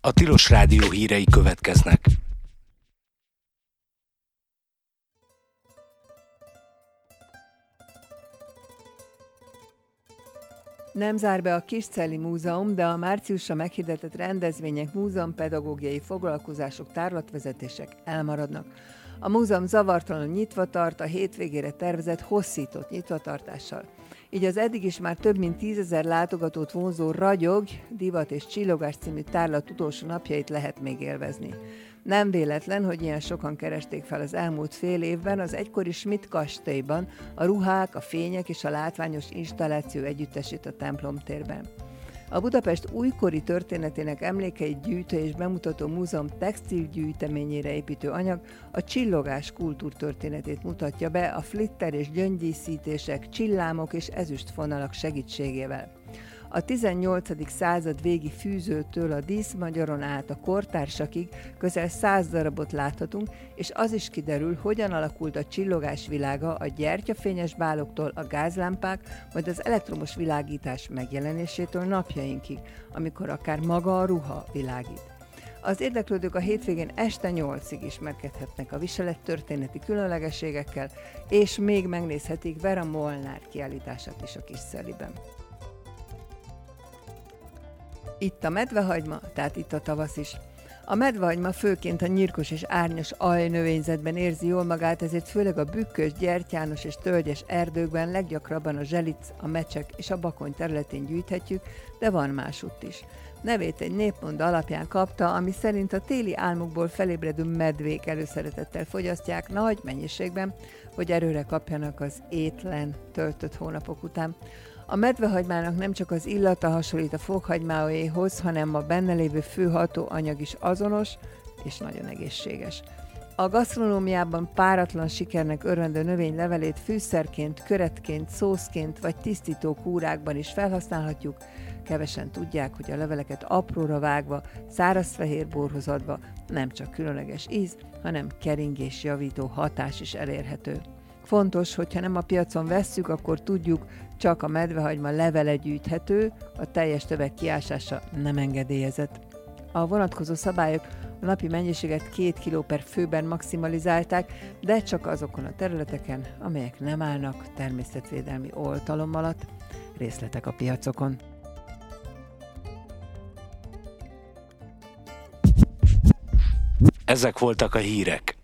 A Tilos Rádió hírei következnek. Nem zár be a Kiscelli Múzeum, de a márciusra meghirdetett rendezvények, múzeumpedagógiai foglalkozások, tárlatvezetések elmaradnak. A múzeum zavartalanul nyitva tart a hétvégére tervezett hosszított nyitvatartással. Így az eddig is már több mint 10 000 látogatót vonzó Ragyog, Divat és Csillogás című tárlat utolsó napjait lehet még élvezni. Nem véletlen, hogy ilyen sokan keresték fel az elmúlt fél évben az egykori Schmidt kastélyban a ruhák, a fények és a látványos installáció együttesét a templom térben. A Budapest újkori történetének emlékeit gyűjtő és bemutató múzeum textilgyűjteményére építő anyag a csillogás kultúrtörténetét mutatja be a flitter és gyöngydíszítések, csillámok és ezüstfonalak segítségével. A 18. század végi fűzőtől a díszmagyaron át a kortársakig közel 100 darabot láthatunk, és az is kiderül, hogyan alakult a csillogás világa a gyertyafényes báloktól a gázlámpák, majd az elektromos világítás megjelenésétől napjainkig, amikor akár maga a ruha világít. Az érdeklődők a hétvégén este 8-ig ismerkedhetnek a viselettörténeti különlegességekkel, és még megnézhetik Vera Molnár kiállítását is a Kiscelliben. Itt a medvehagyma, tehát itt a tavasz is. A medvehagyma főként a nyírkos és árnyas aljnövényzetben érzi jól magát, ezért főleg a bükkös, gyertyános és tölgyes erdőkben, leggyakrabban a zselic, a mecsek és a bakony területén gyűjthetjük, de van másutt is. Nevét egy népmonda alapján kapta, ami szerint a téli álmukból felébredő medvék előszeretettel fogyasztják nagy mennyiségben, hogy erőre kapjanak az étlen, töltött hónapok után. A medvehagymának nem csak az illata hasonlít a fokhagymáéhoz, hanem a benne lévő fő hatóanyag is azonos és nagyon egészséges. A gasztronómiában páratlan sikernek örvendő növény levelét fűszerként, köretként, szószként vagy tisztító kúrákban is felhasználhatjuk. Kevesen tudják, hogy a leveleket apróra vágva, száraz fehér borhoz adva nem csak különleges íz, hanem keringésjavító hatás is elérhető. Fontos, hogyha nem a piacon vesszük, akkor tudjuk, csak a medvehagyma levele gyűjthető, a teljes tömeg kiásása nem engedélyezett. A vonatkozó szabályok a napi mennyiséget 2 kg per főben maximalizálták, de csak azokon a területeken, amelyek nem állnak természetvédelmi oltalom alatt. Részletek a piacokon. Ezek voltak a hírek.